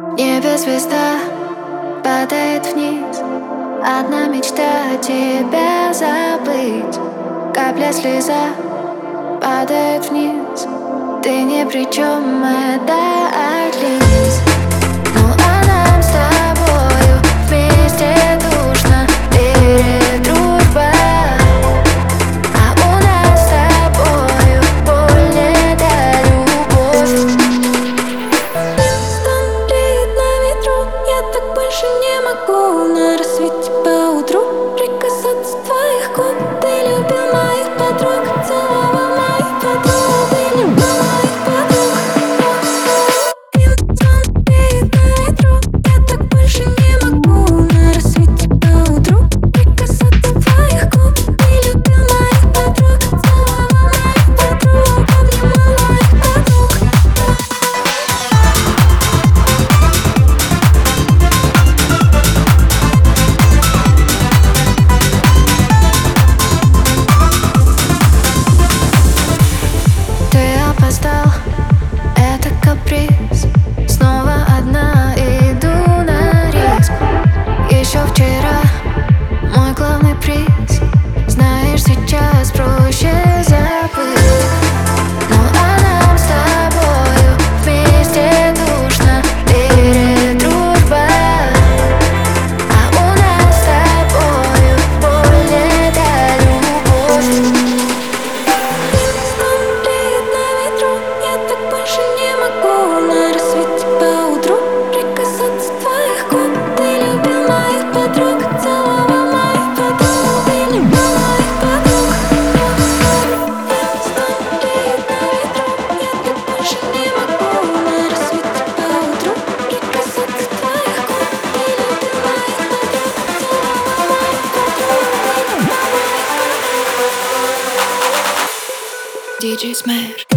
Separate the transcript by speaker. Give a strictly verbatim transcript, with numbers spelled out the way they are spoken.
Speaker 1: Небе звезда падает вниз. Одна мечта — тебя забыть. Капля слеза падает вниз. Ты ни при чем, это отлиз. Ну а нам с тобою вместе душно. Верит дружба, а у нас с тобою боль не да любовь. Стонет на ветру, я так больше не могу. На рассвете поутру прикасаться твоих губ. Ты любил моих подруг, целовал моих подруг. Ты любил моих подруг. Стонет на ветру, я так больше не могу. На рассвете поутру прикасаться твоих губ. Ты любил моих подруг, целовал моих подруг. Обнимал моих подруг. Ты опоздал, это каприз. Снова одна иду на риск. Еще вчера мой главный приз. Знаешь, сейчас проще забыть. Ну а нам с тобою вместе душно. Верит дружба, а у нас с тобою боль не да любовь. Стонет на ветру, я так больше не могу. На рассвете поутру прикасаться твоих губ. Ты любил моих подруг, целовал моих подруг. Ты любил моих подруг. Стонет на ветру, я так больше не могу. На рассвете поутру прикасаться твоих губ. Ты любил моих подруг, целовал моих подруг. Ты любил моих подруг. диджей Smash.